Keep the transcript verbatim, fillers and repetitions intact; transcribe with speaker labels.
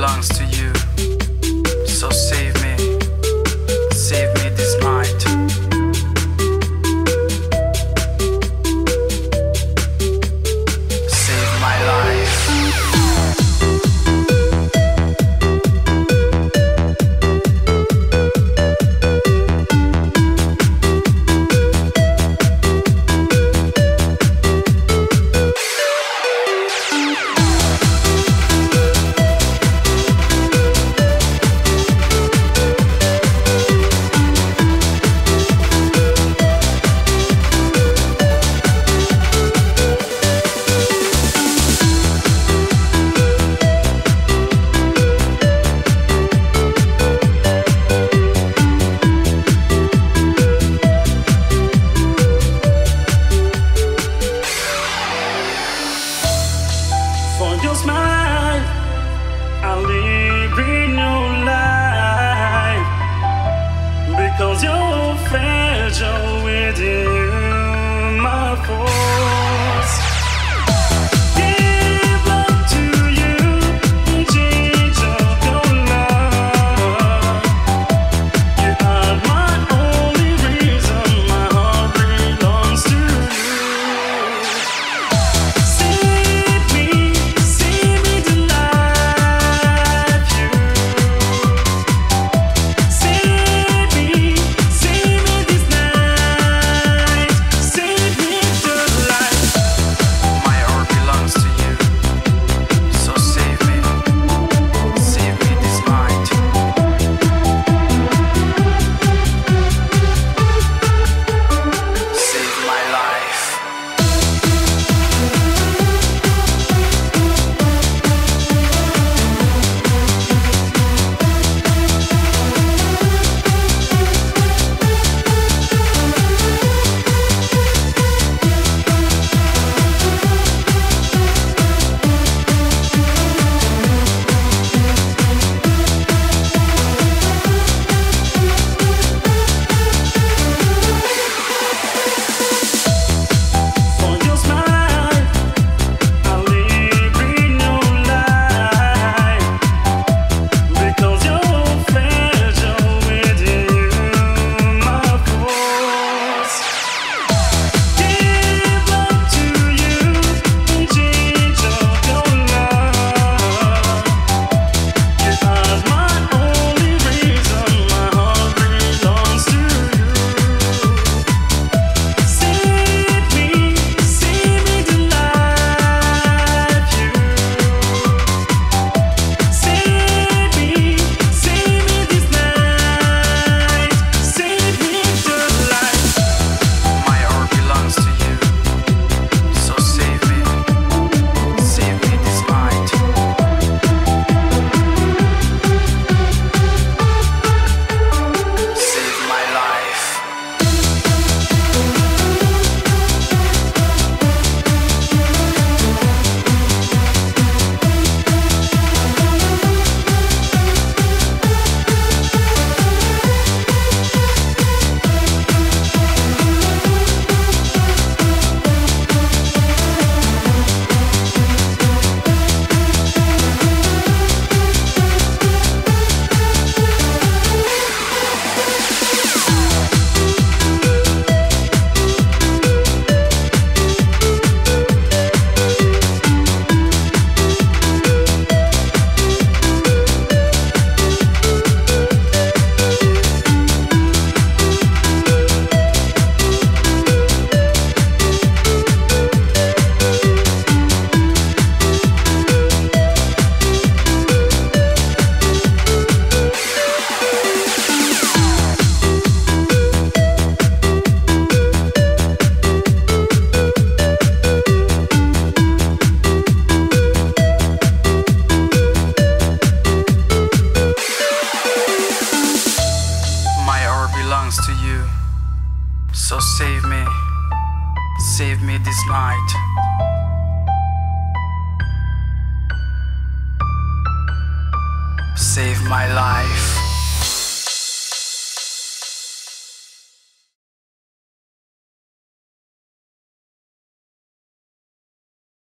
Speaker 1: belongs to you. So save me, save me this night. Save my life.
Speaker 2: For your smile, I'll live in your life, because you're fragile within my force. Give up to you in change of your love. You are my only reason, my heart belongs to you. Save me, save me to love you. Save me, save me this night. Save me to life.
Speaker 1: My heart belongs to you. So save me, save me this night. Save my life.
Speaker 2: For your smile, I'll live in your life, because you're fragile within my force. Give up to you in change of your love. You are my only reason, my heart belongs to you. Save me, save me to love you. Save me, save me this night. Save me to life.
Speaker 1: My heart belongs to you. So save me, save me this night. Save my life. My heart belongs to you. So save me, save me this night. Save my life.